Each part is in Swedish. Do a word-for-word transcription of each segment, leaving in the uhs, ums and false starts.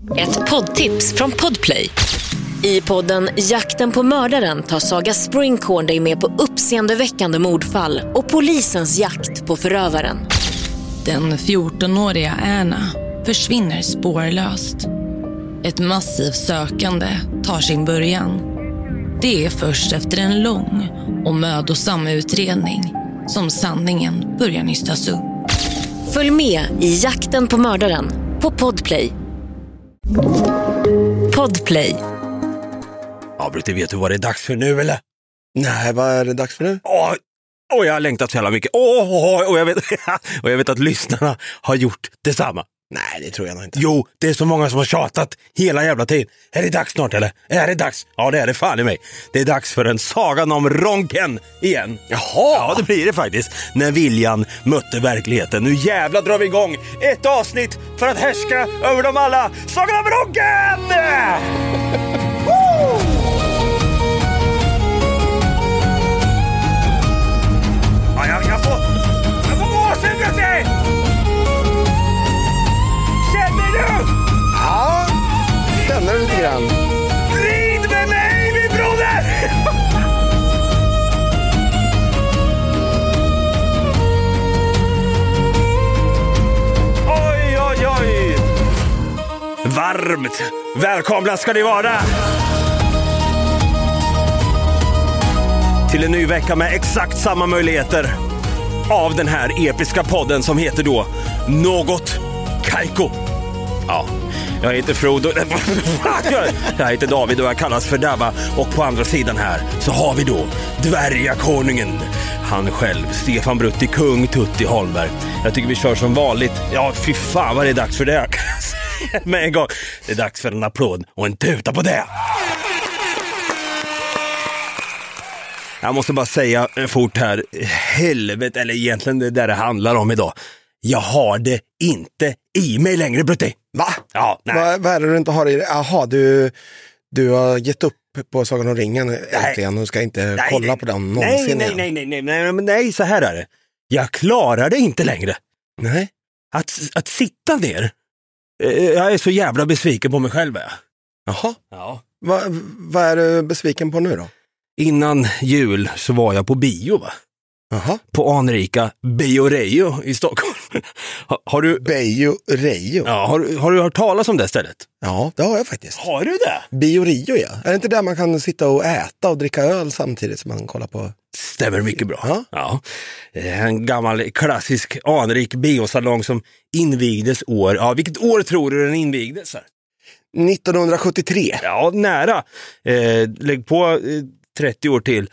Ett poddtips från Podplay. I podden Jakten på mördaren tar Saga Springhorn dig med på uppseendeväckande mordfall och polisens jakt på förövaren. Den fjortonåriga Anna försvinner spårlöst. Ett massivt sökande tar sin början. Det är först efter en lång och mödosam utredning som sanningen börjar nystas upp. Följ med i Jakten på mördaren på Podplay. Podplay. Ja, Brutti, vet du vad det är dags för nu, eller? Nej, vad är det dags för nu? Åh, åh jag har längtat så jävla mycket. Åh, åh, och, jag vet, och jag vet att lyssnarna har gjort detsamma. Nej, det tror jag nog inte. Jo, det är så många som har tjatat hela jävla tiden. Är det dags snart, eller? Är det dags? Ja, det är det fan i mig. Det är dags för en sagan om Ronken igen. Jaha! Ja, det blir det faktiskt. När viljan mötte verkligheten. Nu jävla drar vi igång ett avsnitt för att härska över dem alla. Sagan om Ronken! Woo! Ja, jag, jag får... Jag får gåshud, Brutti! Känner du? Ja, känner du lite grann. Rid med mig, min broder! Oj, oj, oj! Varmt välkomna ska ni vara till en ny vecka med exakt samma möjligheter av den här episka podden som heter då Något Kaiko. Ja, jag heter Frodo. Jag heter David och jag kallas för Dabba. Och på andra sidan här så har vi då dvärgakonungen. Han själv, Stefan Brutti, kung Tutti Holmberg. Jag tycker vi kör som vanligt. Ja, fy fan vad det är dags för det. Med en gång. Det är dags för en applåd och en tuta på det. Jag måste bara säga fort här. Helvete, eller egentligen det där det handlar om idag. Jag har det inte i mig längre, Brutti. Va? Ja, nej. Va, vad är det du inte har i dig? Jaha, du, du har gett upp på Sagan om ringen äntligen och ska inte nej, kolla nej, på den någonsin nej, nej, nej, nej, nej, nej, nej, så här är det. Jag klarar det inte längre. Nej. Att, att sitta ner. Jag är så jävla besviken på mig själv. Ja. Jaha. Ja. Va, vad är du besviken på nu då? Innan jul så var jag på bio, va? Aha. På anrika Biorejo i Stockholm. Har, har du... Biorejo? Ja, har, har du hört talas om det stället? Ja, det har jag faktiskt. Har du det? Biorejo, ja. Är det inte där man kan sitta och äta och dricka öl samtidigt som man kollar på? Stämmer mycket bra. Ja. Ja. En gammal klassisk anrik biosalong som invigdes år... Ja, vilket år tror du den invigdes här? nittonhundrasjuttiotre. Ja, nära. Eh, lägg på eh, trettio år till.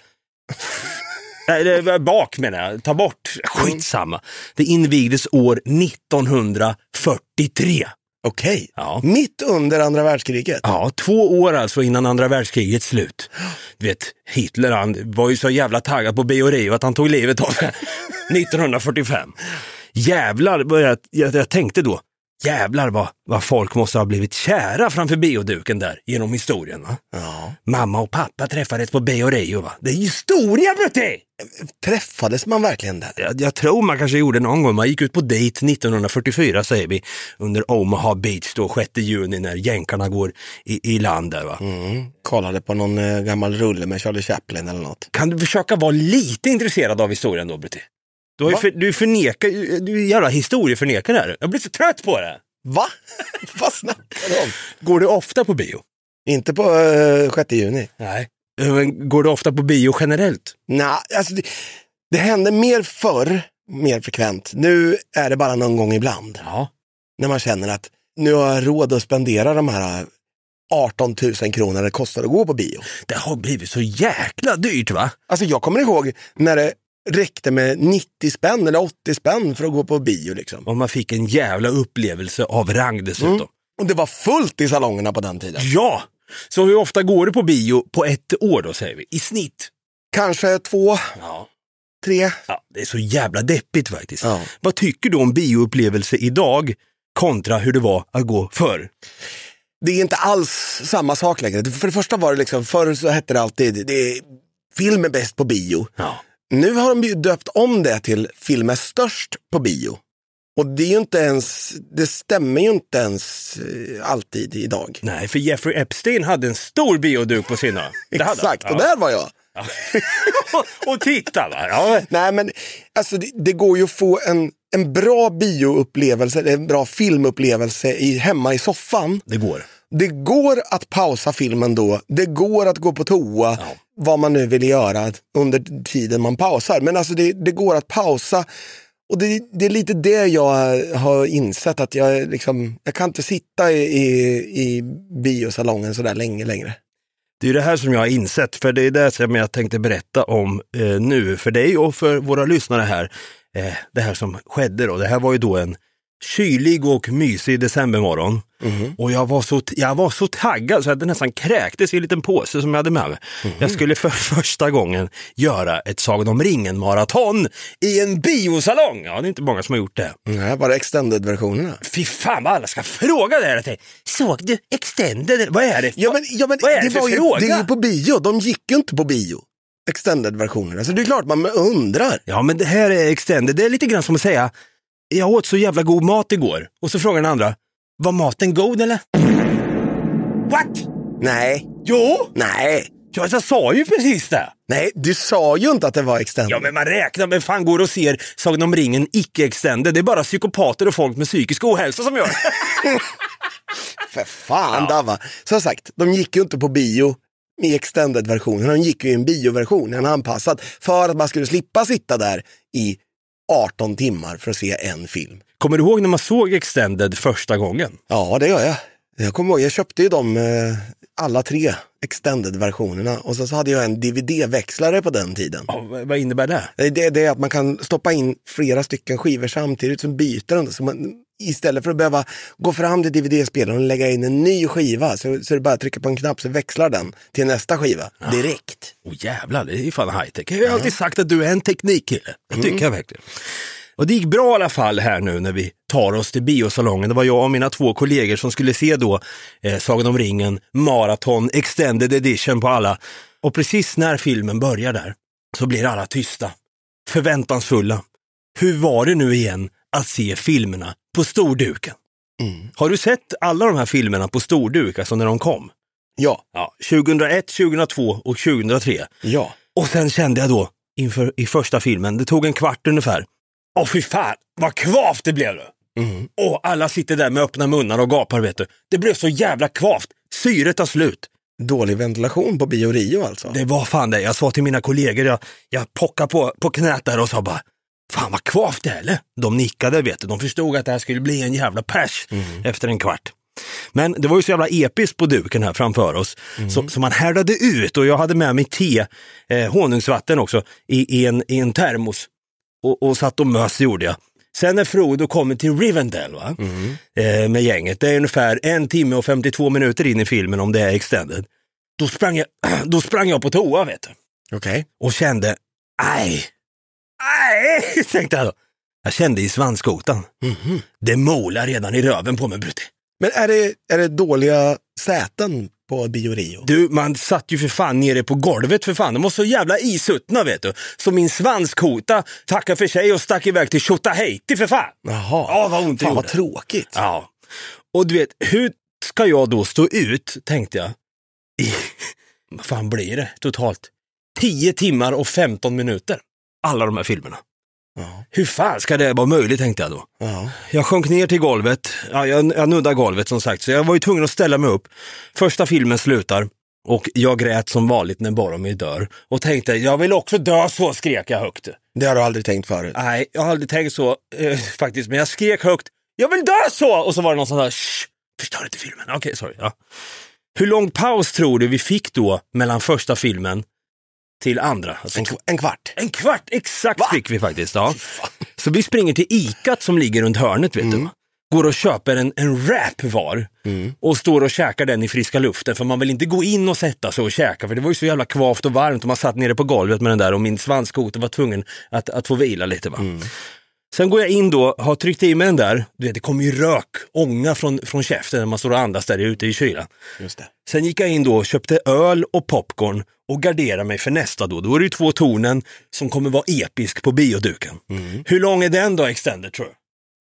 Nej, bak menar jag. Ta bort. Skitsamma. Det invigdes år nittonhundrafyrtiotre. Okej. Ja. Mitt under andra världskriget. Ja, två år alltså innan andra världskrigets slut. Du vet, Hitler han var ju så jävla taggad på Biorejo att han tog livet av det nittonhundrafyrtiofem. Jävlar, jag, jag, jag tänkte då. Jävlar vad, vad folk måste ha blivit kära framför bioduken där genom historien, va? Ja. Mamma och pappa träffades på Biorejo, va? Det är historia, Brutti! Träffades man verkligen där? Jag, jag tror man kanske gjorde någon gång. Man gick ut på dejt nittonhundrafyrtiofyra, säger vi, under Omaha Beach då, sjätte juni när jänkarna går i, i land där, va? Mm. Kollade på någon eh, gammal rulle med Charlie Chaplin eller något. Kan du försöka vara lite intresserad av historien då, Brutti? Du, har ju för, du, förnekar, du är jävla historieförnekare här. Jag blir så trött på det. Va? Vad snackar du om? Går du ofta på bio? Inte på uh, sjätte juni. Nej. Men går du ofta på bio generellt? Nej, alltså det, det händer mer förr, mer frekvent. Nu är det bara någon gång ibland. Ja. När man känner att nu har jag råd att spendera de här arton tusen kronor det kostar att gå på bio. Det har blivit så jäkla dyrt, va? Alltså jag kommer ihåg när det räckte med nittio spänn eller åttio spänn för att gå på bio liksom. Och man fick en jävla upplevelse av rang dessutom. Mm. Och det var fullt i salongerna på den tiden. Ja! Så hur ofta går du på bio på ett år då, säger vi? I snitt? Kanske två, ja. tre. Ja, det är så jävla deppigt faktiskt. Ja. Vad tycker du om bioupplevelse idag kontra hur det var att gå förr? Det är inte alls samma sak längre. För det första var det liksom, förr så hette det alltid, det är, film är bäst på bio. Ja. Nu har de ju döpt om det till film är störst på bio. Och det är ju inte ens, det stämmer ju inte ens alltid idag. Nej, för Jeffrey Epstein hade en stor bioduk på sina. Exakt, ja. Och där var jag. Ja. Och titta va? Ja. Nej men, alltså det, det går ju att få en, en bra bioupplevelse, en bra filmupplevelse i, hemma i soffan. Det går. Det går att pausa filmen då. Det går att gå på toa, ja. Vad man nu vill göra under tiden man pausar. Men alltså det, det går att pausa. Och det, det är lite det jag har insett, att jag, liksom, jag kan inte sitta i, i, i biosalongen så där länge längre. Det är det här som jag har insett, för det är det som jag tänkte berätta om eh, nu för dig och för våra lyssnare här. Eh, det här som skedde då, det här var ju då en kylig och mysig decembermorgon. Mm. Och jag var, så, jag var så taggad så att det nästan kräktes i en liten påse som jag hade med mig. Mm. Jag skulle för första gången göra ett Sagan om ringen-maraton i en biosalong. Ja, det är inte många som har gjort det. Nej, bara extended-versionerna. Fy fan vad alla ska fråga det här. Såg du extended? Vad är det? Ja, men, ja, men vad är det, det för var ju, fråga? Det är ju på bio, de gick ju inte på bio. Extended-versionerna, så det är klart man undrar. Ja, men det här är extended. Det är lite grann som att säga, jag åt så jävla god mat igår. Och så frågar den andra, var maten god eller? What? Nej. Jo? Nej. Ja, jag sa ju precis det. Nej, du sa ju inte att det var extended. Ja, men man räknar med fan går och ser Sagan om ringen icke-extended. Det är bara psykopater och folk med psykisk ohälsa som gör. För fan, ja. Dava. Som sagt, de gick ju inte på bio i extended-versionen. De gick ju i en bioversion, en anpassad, för att man skulle slippa sitta där i arton timmar för att se en film. Kommer du ihåg när man såg extended första gången? Ja, det gör jag. Jag kommer ihåg, jag köpte ju dem eh, alla tre extended-versionerna och så, så hade jag en D V D-växlare på den tiden. Ja, vad innebär det? det? Det är att man kan stoppa in flera stycken skivor samtidigt som byter dem. Så man, istället för att behöva gå fram till D V D-spelaren och lägga in en ny skiva, så, så är det bara att trycka på en knapp så växlar den till nästa skiva ja. Direkt. Åh oh, jävlar, det är ju fan high-tech. Jag har ja. alltid sagt att du är en teknikkille. Det tycker mm. jag verkligen. Och det gick bra i alla fall här nu när vi tar oss till biosalongen. Det var jag och mina två kollegor som skulle se då eh, Sagan om ringen, maraton, extended edition på alla. Och precis när filmen börjar där så blir alla tysta, förväntansfulla. Hur var det nu igen att se filmerna på storduken? Mm. Har du sett alla de här filmerna på storduk, alltså när de kom? Ja. ja tjugohundraett, tjugohundratvå och tjugohundratre. Ja. Och sen kände jag då inför i första filmen, det tog en kvart ungefär. Åh fy fan, vad kvavt det blev det. Mm. Och alla sitter där med öppna munnar och gapar, vet du. Det blev så jävla kvavt. Syret tar slut. Dålig ventilation på Bio Rio alltså. Det var fan det. Jag sa till mina kollegor, jag, jag pockade på, på knät där och sa bara, fan vad kvavt det är, eller? De nickade, vet du. De förstod att det här skulle bli en jävla pers mm. efter en kvart. Men det var ju så jävla episkt på duken här framför oss. Mm. Så, så man härdade ut och jag hade med mig te, eh, honungsvatten också, i, i, en, i en termos. Och, och satt och mös gjorde jag. Sen när Frodo kommer till Rivendell va? Mm. Eh, med gänget, det är ungefär en timme och femtiotvå minuter in i filmen om det är extended. Då sprang jag, då sprang jag på toa, vet du. Okej. Okay. Och kände, aj, aj, tänkte jag då. Jag kände i svanskotan. Mm-hmm. Det målar redan i röven på mig, Brutti. Men är det, är det dåliga säten på Bio Rio? Du, man satt ju för fan nere på golvet för fan. De var så jävla isuttna, vet du. Så min svanskota tackade för sig och stack iväg till Tjotahejti för fan. Jaha. Ja, vad ont det fan, gjorde. Vad tråkigt. Ja. Och du vet, hur ska jag då stå ut, tänkte jag. I, vad fan blir det totalt? tio timmar och femton minuter. Alla de här filmerna. Ja. Hur fan ska det vara möjligt, tänkte jag då. Ja. Jag sjönk ner till golvet. Ja, jag, jag nuddade golvet som sagt. Så jag var ju tvungen att ställa mig upp. Första filmen slutar. Och jag grät som vanligt när Boromir dör. Och tänkte, jag vill också dö, så skrek jag högt. Det har du aldrig tänkt förut? Nej, jag har aldrig tänkt så eh, faktiskt. Men jag skrek högt, jag vill dö så! Och så var det någon sån där, shh, förstör inte filmen. Okej, okay, sorry. Ja. Hur lång paus tror du vi fick då mellan första filmen till andra? Alltså, en, en kvart. En kvart, exakt. Va? Fick vi faktiskt, ja. Så vi springer till Icat som ligger runt hörnet, vet mm. du. Går och köper en, en wrap var mm. och står och käkar den i friska luften, för man vill inte gå in och sätta sig och käka, för det var ju så jävla kvavt och varmt och man satt nere på golvet med den där och min svanskoter var tvungen att, att få vila lite, va. Mm. Sen går jag in då, har tryckt i mig den där, du vet, det kommer ju rök, ånga från, från käften när man står och andas där ute i kylan. Just det. Sen gick jag in då och köpte öl och popcorn och garderade mig för nästa då. Då är det ju två tornen som kommer vara episk på bioduken. Mm. Hur lång är den då, extended, tror jag?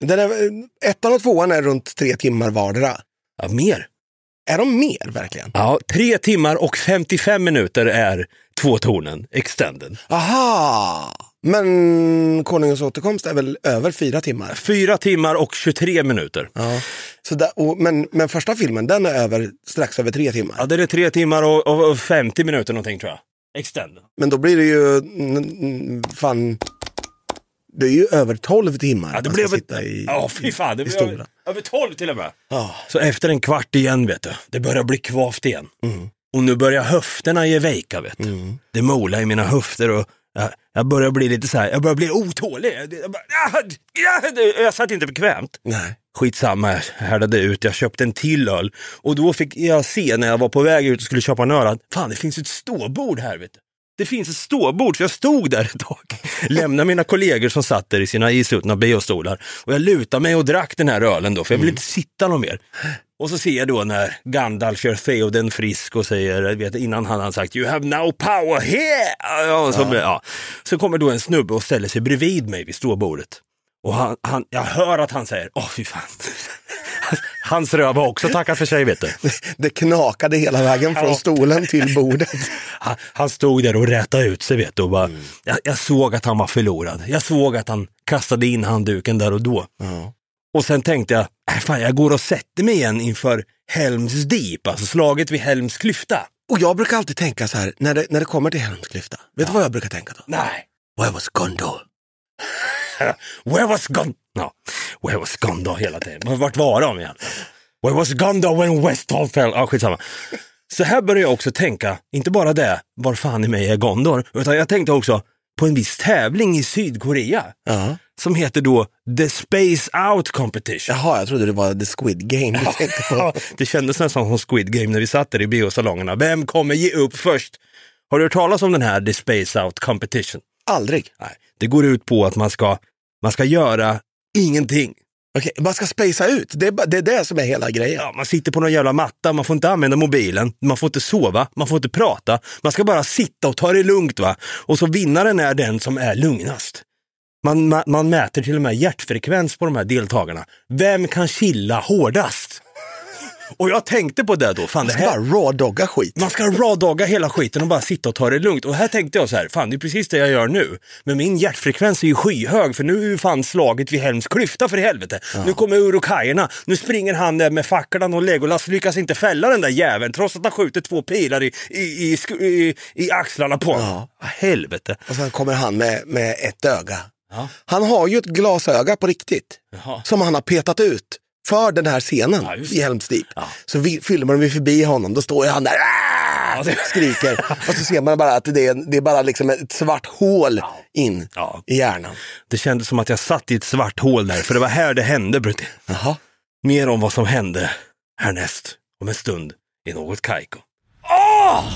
Den är, ettan och tvåan är runt tre timmar vardera. Ja, mer. Är de mer verkligen? Ja, tre timmar och femtiofem minuter är två tornen, extended. Aha! Men Konungens återkomst är väl över fyra timmar? Fyra timmar och tjugotre minuter. Ja. Så där, och, men, men första filmen, den är över, strax över tre timmar. Ja, det är tre timmar och, och, och femtio minuter någonting tror jag. Extended. Men då blir det ju fan... Det är ju över tolv timmar. Ja, det man blev ska ett... sitta i, ja, fy fan, det i blir över, över tolv till och med. Ja. Så efter en kvart igen, vet du, det börjar bli kvavt igen. Mm. Och nu börjar höfterna ge vejka, vet du. Mm. Det molar i mina höfter och jag, jag börjar bli lite så här, jag börjar bli otålig. Jag, bara, jag, jag, jag satt inte bekvämt. Nej. Skitsamma, jag härdade ut, jag köpte en till öl. Och då fick jag se när jag var på väg ut och skulle köpa en öl att fan, det finns ett ståbord här, vet du. Det finns ett ståbord, så jag stod där ett tag. Lämnade mina kollegor som satt där i sina isutna biostolar. Och jag lutade mig och drack den här ölen då, för jag ville inte sitta någon mer. Och så ser jag då när Gandalf gör Theoden frisk och säger, vet, innan han har sagt you have no power here. Ja, så, ja. Ja. Så kommer då en snubbe och ställer sig bredvid mig vid ståbordet. Och han, han, jag hör att han säger, åh fy fan. Hans röv har också tackat för sig, vet du. Det knakade hela vägen från ja. stolen till bordet. Han, han stod där och rätade ut sig, vet du. Och bara, mm. jag, jag såg att han var förlorad. Jag såg att han kastade in handduken där och då. Mm. Och sen tänkte jag, äh, fan, jag går och sätter mig igen inför Helms Deep. Alltså slaget vid Helms klyfta. Och jag brukar alltid tänka så här, när det, när det kommer till Helms klyfta. Vet du ja. vad jag brukar tänka då? Nej. Where was Gondor? Where was Gondor? No. Where was Gondor hela tiden? Men vart var de igen? Where was Gondor when Westfall fell? Ja, skitsamma. Så här börjar jag också tänka, inte bara det, var fan i mig är Gondor, utan jag tänkte också på en viss tävling i Sydkorea. Uh-huh. Som heter då The Space Out Competition. Jaha, jag trodde det var The Squid Game du tänkte på. Det kändes nästan som Squid Game när vi satt där i biosalongerna. Vem kommer ge upp först? Har du hört talas om den här The Space Out Competition? Aldrig. Nej, det går ut på att man ska, man ska göra ingenting. Okej, man ska spacea ut. Det är, det är det som är hela grejen. Ja, man sitter på någon jävla matta, man får inte använda mobilen, man får inte sova, man får inte prata. Man ska bara sitta och ta det lugnt, va? Och så vinnaren är den som är lugnast. Man, man, man mäter till och med hjärtfrekvens på de här deltagarna. Vem kan chilla hårdast? Och jag tänkte på det då. Fan, man ska det här... bara raw-dogga skit. Man ska raw-dogga hela skiten och bara sitta och ta det lugnt. Och här tänkte jag så här, fan det är precis det jag gör nu. Men min hjärtfrekvens är ju skyhög, för nu är ju fan slaget vid Helms klyfta för i helvete. Ja. Nu kommer urukajerna, nu springer han där med facklan och Legolas lyckas inte fälla den där jäveln trots att han skjuter två pilar i, i, i, i, i axlarna på honom. Ja. Helvete. Och sen kommer han med, med ett öga. Ja. Han har ju ett glasöga på riktigt. Jaha. Som han har petat ut för den här scenen, ja, i Helms Deep. Ja. Så vi, filmar vi förbi honom, då står han där och skriker. Och så ser man bara att det är, det är bara liksom ett svart hål ja. in ja. i hjärnan. Det kändes som att jag satt i ett svart hål där, för det var här det hände, Brutti. Jaha. Mer om vad som hände härnäst om en stund i Något Kaiko. Åh!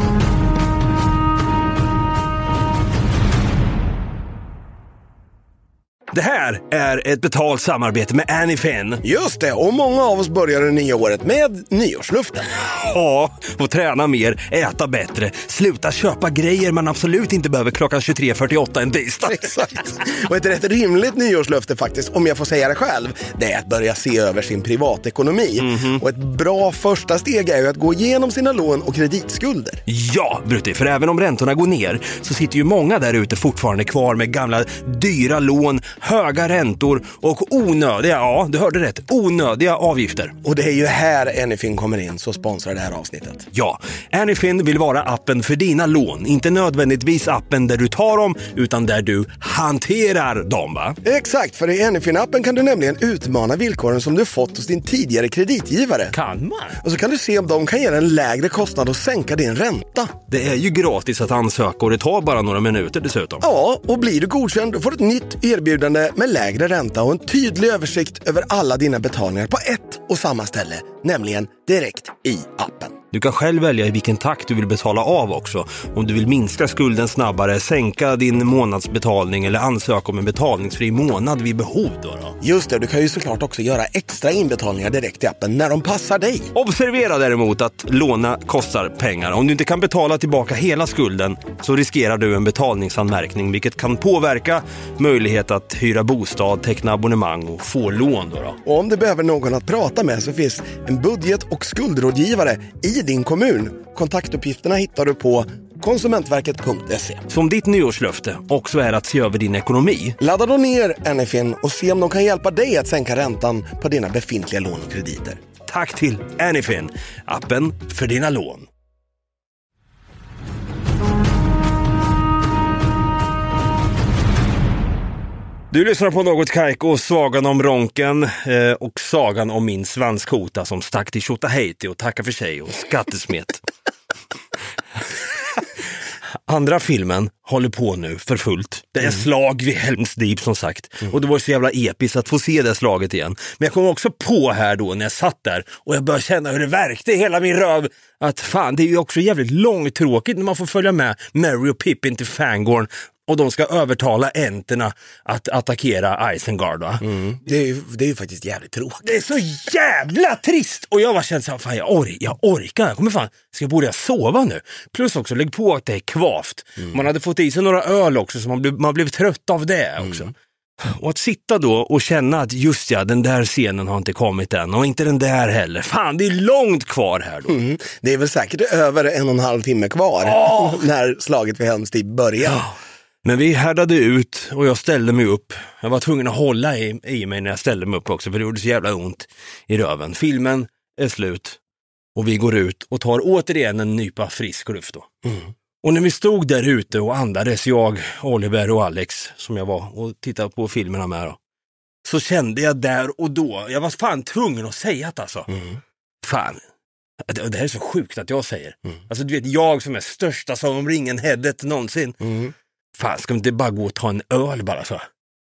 Det här är ett betalt samarbete med Anyfin. Just det, och många av oss börjar det nya året med nyårsluften. Ja, och träna mer, äta bättre, sluta köpa grejer man absolut inte behöver klockan tjugotre fyrtioåtta en tisdag. Exakt. Och ett rätt rimligt nyårslöfte faktiskt, om jag får säga det själv, det är att börja se över sin privatekonomi. Mm-hmm. Och ett bra första steg är ju att gå igenom sina lån och kreditskulder. Ja, Brutti, för även om räntorna går ner så sitter ju många där ute fortfarande kvar med gamla dyra lån, höga räntor och onödiga, ja du hörde rätt, onödiga avgifter. Och det är ju här Anyfin kommer in, så sponsrar det här avsnittet. Ja, Anyfin vill vara appen för dina lån, inte nödvändigtvis appen där du tar dem utan där du hanterar dem, va? Exakt, för i Anyfin-appen kan du nämligen utmana villkoren som du fått hos din tidigare kreditgivare. Kan man? Och så kan du se om de kan ge en lägre kostnad och sänka din ränta. Det är ju gratis att ansöka och det tar bara några minuter dessutom. Ja, och blir du godkänd då får du ett nytt erbjudande med lägre ränta och en tydlig översikt över alla dina betalningar på ett och samma ställe, nämligen direkt i appen. Du kan själv välja i vilken takt du vill betala av också. Om du vill minska skulden snabbare, sänka din månadsbetalning eller ansöka om en betalningsfri månad vid behov då då. Just det, du kan ju såklart också göra extra inbetalningar direkt i appen när de passar dig. Observera däremot att låna kostar pengar. Om du inte kan betala tillbaka hela skulden så riskerar du en betalningsanmärkning, vilket kan påverka möjlighet att hyra bostad, teckna abonnemang och få lån då då. Och om du behöver någon att prata med så finns en budget- och skuldrådgivare i din kommun. Kontaktuppgifterna hittar du på konsumentverket punkt se. Som ditt nyårslöfte också är att se över din ekonomi. Ladda då ner Anyfin och se om de kan hjälpa dig att sänka räntan på dina befintliga lån och krediter. Tack till Anyfin, appen för dina lån. Du lyssnar på Något Kaiko, sagan om Ronken eh, och sagan om min svanskota som stack till Tjotaheiti och tackar för sig och skattesmet. Andra filmen håller på nu för fullt. Det är mm. slag vid Helms Deep som sagt. Mm. Och det var så jävla episkt att få se det slaget igen. Men jag kom också på här då när jag satt där och jag började känna hur det verkte i hela min röv. Att fan, det är ju också jävligt långtråkigt när man får följa med Merry och Pippin till Fangorn. Och de ska övertala enterna att attackera Isengard va? Mm. Det, är ju, det är ju faktiskt jävligt tråkigt. Det är så jävla trist. Och jag var känd så här, fan jag, or- jag orkar. Jag kommer fan, ska jag börja sova nu? Plus också, lägg på att det är kvavt. Mm. Man hade fått i sig några öl också så man blev, man blev trött av det också. Mm. Och att sitta då och känna att just ja, den där scenen har inte kommit än. Och inte den där heller. Fan, det är långt kvar här då. Mm. Det är väl säkert över en och en halv timme kvar oh! när slaget vid Helms Deep börjar. Oh. Men vi härdade ut och jag ställde mig upp. Jag var tvungen att hålla i, i mig när jag ställde mig upp också. För det gjorde så jävla ont i röven. Filmen är slut. Och vi går ut och tar återigen en nypa frisk luft då. Mm. Och när vi stod där ute och andades, jag, Oliver och Alex, som jag var och tittade på filmerna med då. Så kände jag där och då, jag var fan tvungen att säga det alltså. Mm. Fan, det, det här är så sjukt att jag säger. Mm. Alltså du vet, jag som är största som om ringen headet någonsin. Mm. Fan, ska vi inte bara gå och ta en öl bara så?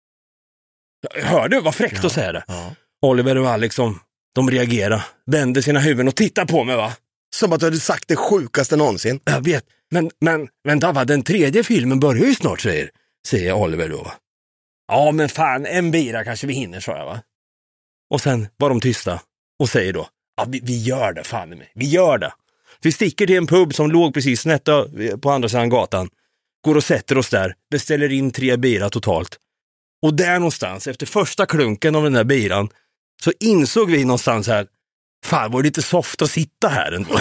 Hörde du vad fräckt ja, att säga det? Ja. Oliver och Alex, de, de reagerar, vänder sina huvuden och tittar på mig va? Som att du hade sagt det sjukaste någonsin. Jag vet, men, men vänta va, den tredje filmen börjar ju snart, säger, säger Oliver då va? Ja men fan, en bira kanske vi hinner, sa jag va? Och sen var de tysta och säger då, ja vi, vi gör det fan med, vi gör det. Vi sticker till en pub som låg precis snett på andra sidan gatan. Går och sätter oss där, beställer in tre bira totalt. Och där någonstans, efter första klunken av den där biran, så insåg vi någonstans här, fan var det lite soft att sitta här ändå.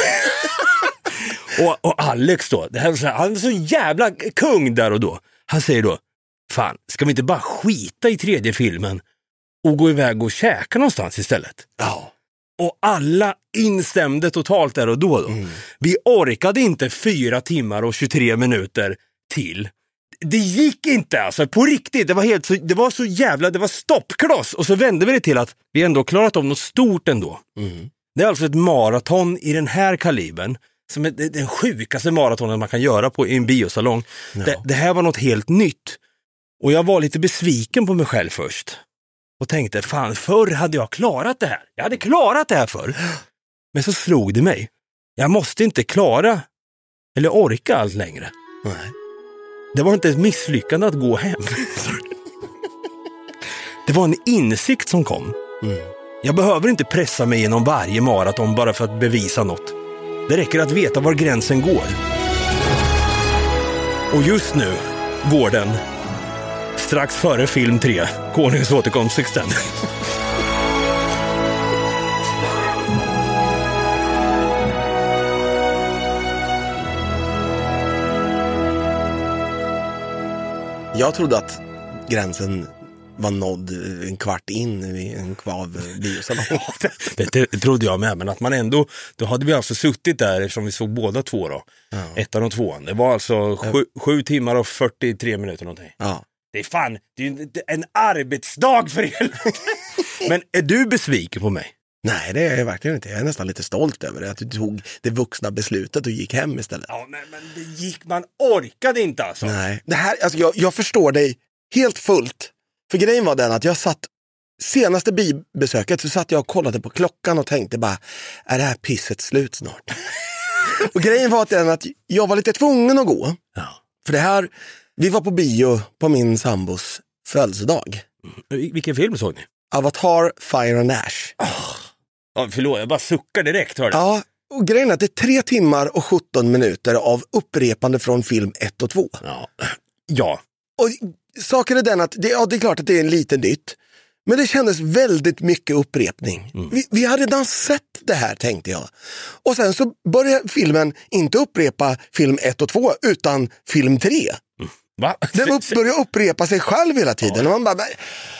och, och Alex då, det här, han är så jävla kung där och då. Han säger då, fan, ska vi inte bara skita i tredje filmen och gå iväg och käka någonstans istället? Ja. Och alla instämde totalt där och då. då. Mm. Vi orkade inte fyra timmar och tjugotre minuter till. Det gick inte alltså, på riktigt. Det var helt så, det var så jävla, det var stoppkloss. Och så vände vi det till att vi ändå klarat av något stort ändå. Mm. Det är alltså ett maraton i den här kalibern. Som är den sjukaste maratonen man kan göra på i en biosalong. Ja. Det, det här var något helt nytt. Och jag var lite besviken på mig själv först. Och tänkte, fan, förr hade jag klarat det här. Jag hade klarat det här förr. Men så slog det mig. Jag måste inte klara eller orka allt längre. Nej. Det var inte ett misslyckande att gå hem. Det var en insikt som kom. Mm. Jag behöver inte pressa mig genom varje maraton bara för att bevisa något. Det räcker att veta var gränsen går. Och just nu går den strax före film tre, Konungens återkomst sexton. Jag trodde att gränsen var nådd en kvart in i en kvav biosalong. det, det, det trodde jag med, men att man ändå, då hade vi alltså suttit där eftersom vi såg båda två då. Ja. Ettan och tvåan. Det var alltså sju, sju timmar och fyrtiotre minuter någonting. Ja. Det är fan, det är en, en arbetsdag för er. Men är du besviken på mig? Nej, det är jag verkligen inte. Jag är nästan lite stolt över det. Att du tog det vuxna beslutet och gick hem istället. Ja, men, men det gick, man orkade inte alltså. Nej, det här, alltså jag, jag förstår dig helt fullt. För grejen var den att jag satt, senaste bibesöket så satt jag och kollade på klockan och tänkte bara, är det här pisset slut snart? Och grejen var att, den att jag var lite tvungen att gå. Ja. För det här, vi var på bio på min sambos födelsedag. Mm. Vilken film såg ni? Avatar, Fire and Ash. Oh. Ja, förlåt, jag bara suckar direkt. Hör ja, och grejen är att det är tre timmar och sjutton minuter av upprepande från film ett och två. Ja. Ja. Och saken är den att, det, ja, det är klart att det är en liten dytt. Men det kändes väldigt mycket upprepning. Mm. Vi, vi hade redan sett det här, tänkte jag. Och sen så börjar filmen inte upprepa film ett och två, utan film tre. Mm. Va? Den upp, börjar upprepa sig själv hela tiden. Ja. Och man bara, men,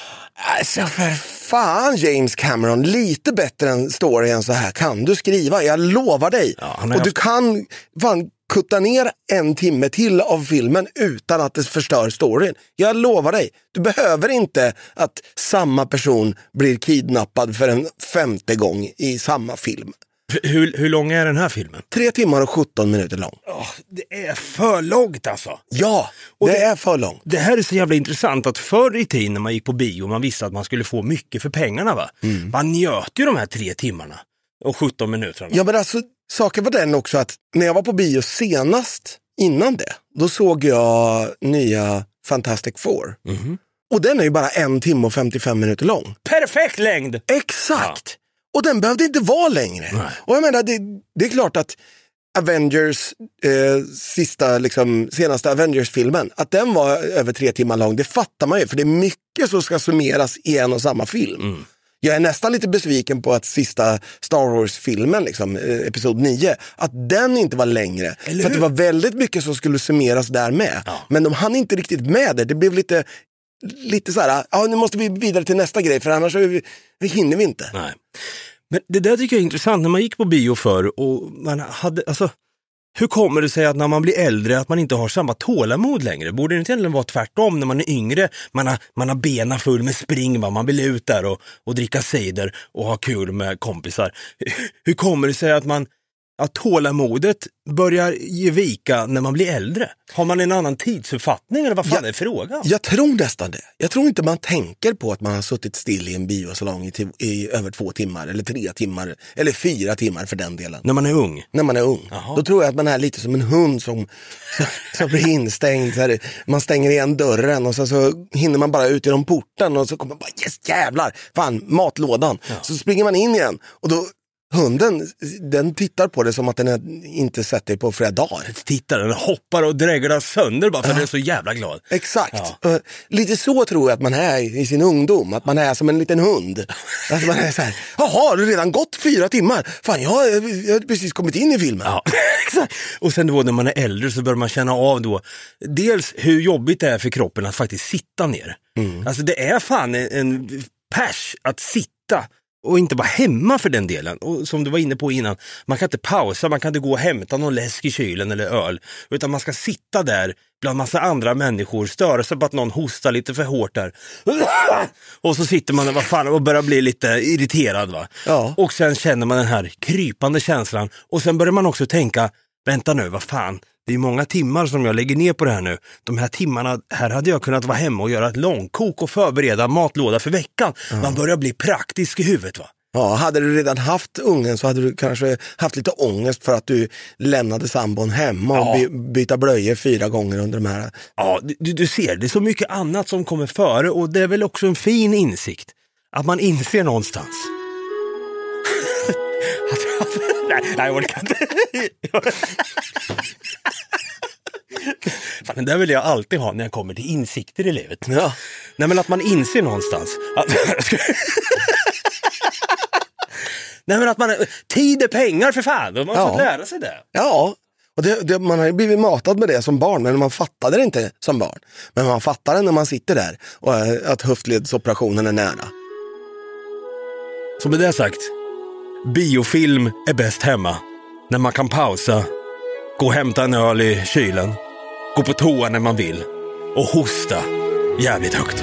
alltså för fan James Cameron, lite bättre än story än så här kan du skriva, jag lovar dig. Ja, och haft... du kan fan kutta ner en timme till av filmen utan att det förstör storyn. Jag lovar dig, du behöver inte att samma person blir kidnappad för en femte gång i samma film. Hur, hur lång är den här filmen? Tre timmar och sjutton minuter lång. Oh, det är för långt alltså. Ja, och det, det är för långt. Det här är så jävla intressant att förr i tiden när man gick på bio man visste att man skulle få mycket för pengarna, va? Mm. Man njöt ju de här tre timmarna och sjutton minuterna. Ja, men alltså saken var den också att när jag var på bio senast innan det, då såg jag nya Fantastic Four. Mm. Och den är ju bara en timme och femtiofem minuter lång. Perfekt längd! Exakt! Ja. Och den behövde inte vara längre. Nej. Och jag menar, det, det är klart att Avengers, eh, sista, liksom, senaste Avengers-filmen, att den var över tre timmar lång, det fattar man ju. För det är mycket som ska summeras i en och samma film. Mm. Jag är nästan lite besviken på att sista Star Wars-filmen, liksom, episod nio, att den inte var längre. För att det var väldigt mycket som skulle summeras där med. Ja. Men de hann inte riktigt med det. Det blev lite, lite så här, ja, nu måste vi vidare till nästa grej, för annars vi, vi hinner vi inte. Nej. Men det där tycker jag är intressant, när man gick på bio förr och man hade, alltså, hur kommer det sig att när man blir äldre att man inte har samma tålamod längre? Borde det inte egentligen vara tvärtom när man är yngre? Man har, man har bena full med spring, va? Man vill ut där och, och dricka cider och ha kul med kompisar. Hur kommer det sig att man att tålamodet börjar ge vika när man blir äldre? Har man en annan tidsuppfattning eller vad fan jag, är frågan? Jag tror nästan det. Jag tror inte man tänker på att man har suttit still i en biosalong i, i över två timmar eller tre timmar eller fyra timmar för den delen. När man är ung? När man är ung. Jaha. Då tror jag att man är lite som en hund som, som, som blir instängd. Så här, man stänger igen dörren och så, så hinner man bara ut genom porten och så kommer man bara, yes jävlar, fan, matlådan. Ja. Så springer man in igen och då hunden, den tittar på det som att den är, inte sett det på flera dagar. Tittar, den hoppar och dräglar sönder bara för att ja. den är så jävla glad. Exakt. Ja. Uh, lite så tror jag att man är i sin ungdom. Att man är som en liten hund. Att man är så här, jaha, har du redan gått fyra timmar? Fan, jag, jag har precis kommit in i filmen. Ja, exakt. Och sen då när man är äldre så börjar man känna av då dels hur jobbigt det är för kroppen att faktiskt sitta ner. Mm. Alltså det är fan en, en pers att sitta. Och inte bara hemma för den delen. Och som du var inne på innan, man kan inte pausa, man kan inte gå och hämta någon läsk i kylen eller öl. Utan man ska sitta där bland massa andra människor, störa sig på att någon hostar lite för hårt där. Och så sitter man vad fan, och börjar bli lite irriterad, va? Ja. Och sen känner man den här krypande känslan. Och sen börjar man också tänka, vänta nu, vad fan. Det är många timmar som jag lägger ner på det här nu. De här timmarna, här hade jag kunnat vara hemma och göra ett långkok och förbereda matlåda för veckan. Mm. Man börjar bli praktisk i huvudet, va? Ja, hade du redan haft ungen så hade du kanske haft lite ångest för att du lämnade sambon hemma och ja. by- byta blöjor fyra gånger under de här. Ja, du, du ser, det är så mycket annat som kommer före och det är väl också en fin insikt. Att man inser någonstans. nej, nej, jag orkar inte. Fan, den där vill jag alltid ha när jag kommer till insikter i livet. Ja. Nej, men att man inser någonstans att... Nej, men att man... Tid är pengar för fan, och man har ja. fått lära sig det. Ja, och det, det, man har ju blivit matad med det som barn, men man fattade det inte som barn. Men man fattar det när man sitter där och att höftledsoperationen är nära. Så med det sagt, biofilm är bäst hemma. När man kan pausa, gå och hämta en öl i kylen, gå på toa när man vill och hosta jävligt högt.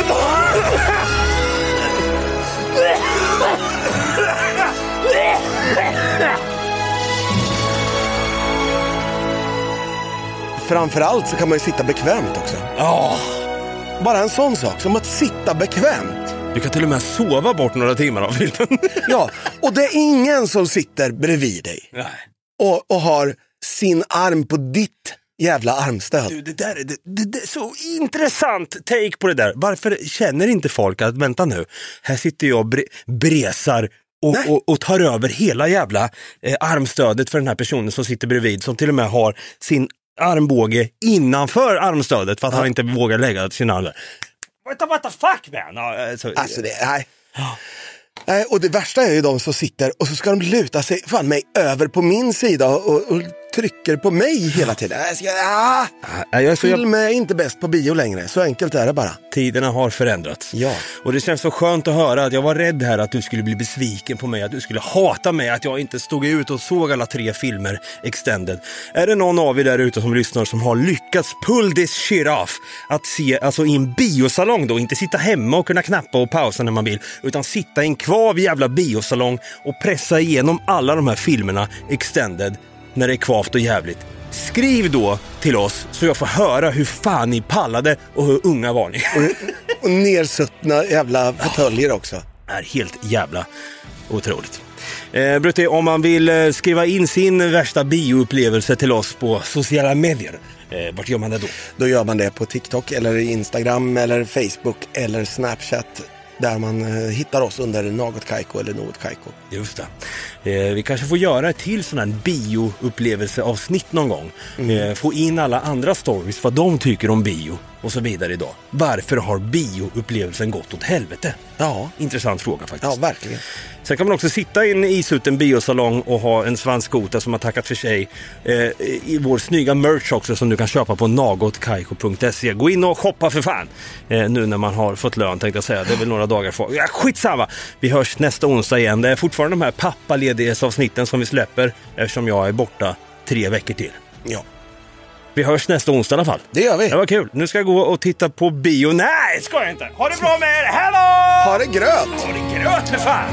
Framförallt så kan man ju sitta bekvämt också. Oh. Bara en sån sak som att sitta bekvämt. Du kan till och med sova bort några timmar av filmen. Ja, och det är ingen som sitter bredvid dig. Nej. och, och har sin arm på ditt jävla armstöd. Du, det där är det, det, det är så intressant take på det där. Varför känner inte folk att, vänta nu, här sitter jag och bre, bresar och, och, och tar över hela jävla eh, armstödet för den här personen som sitter bredvid, som till och med har sin armbåge innanför armstödet för att ja. han inte vågar lägga sin arm där. What, what the fuck, man? Alltså, alltså det, nej. Nej, och det värsta är ju de som sitter och så ska de luta sig fan mig över på min sida och, och trycker på mig hela tiden. Jag ska, ah, ja, jag, film är inte bäst på bio längre, så enkelt är det bara. Tiderna har förändrats. Ja. Och det känns så skönt att höra att jag var rädd här att du skulle bli besviken på mig, att du skulle hata mig, att jag inte stod ut och såg alla tre filmer extended. Är det någon av er där ute som lyssnar som har lyckats pull this shit off, att se alltså i en biosalong då, inte sitta hemma och kunna knappa och pausa när man vill, utan sitta i en kvav jävla biosalong och pressa igenom alla de här filmerna extended när det är kvavt och jävligt. Skriv då till oss så jag får höra hur fan ni pallade och hur unga var ni. Och, och nersuttna jävla fåtöljer också. Det är helt jävla otroligt. Eh, Brutti, om man vill eh, skriva in sin värsta bioupplevelse till oss på sociala medier, eh, vart gör man det då? Då gör man det på TikTok eller Instagram eller Facebook eller Snapchat. Där man eh, hittar oss under Något Kaiko eller Något Kaiko. Just det. Eh, vi kanske får göra ett till sån här bioupplevelse-avsnitt någon gång. Mm. Eh, få in alla andra stories, vad de tycker om bio och så vidare idag. Varför har bioupplevelsen gått åt helvete? Ja. Intressant fråga faktiskt. Ja, verkligen. Sen kan man också sitta i en isuten biosalong och ha en svanskota som har tackat för sig eh, i vår snygga merch också som du kan köpa på nagotkaiko punkt se. Gå in och shoppa för fan. Eh, nu när man har fått lön, tänkte jag säga. Det är väl några dagar för. Ja, skitsamma. Vi hörs nästa onsdag igen. Det är fortfarande de här pappaledighetsavsnitten som vi släpper eftersom jag är borta tre veckor till. Ja. Vi hörs nästa onsdag i alla fall. Det gör vi. Det var kul. Nu ska jag gå och titta på bio. Nej, ska jag inte. Ha det bra med er. Hallå! Ha det gröt. Ha det gröt för fan.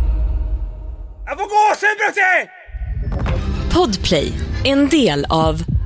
Podplay, en del av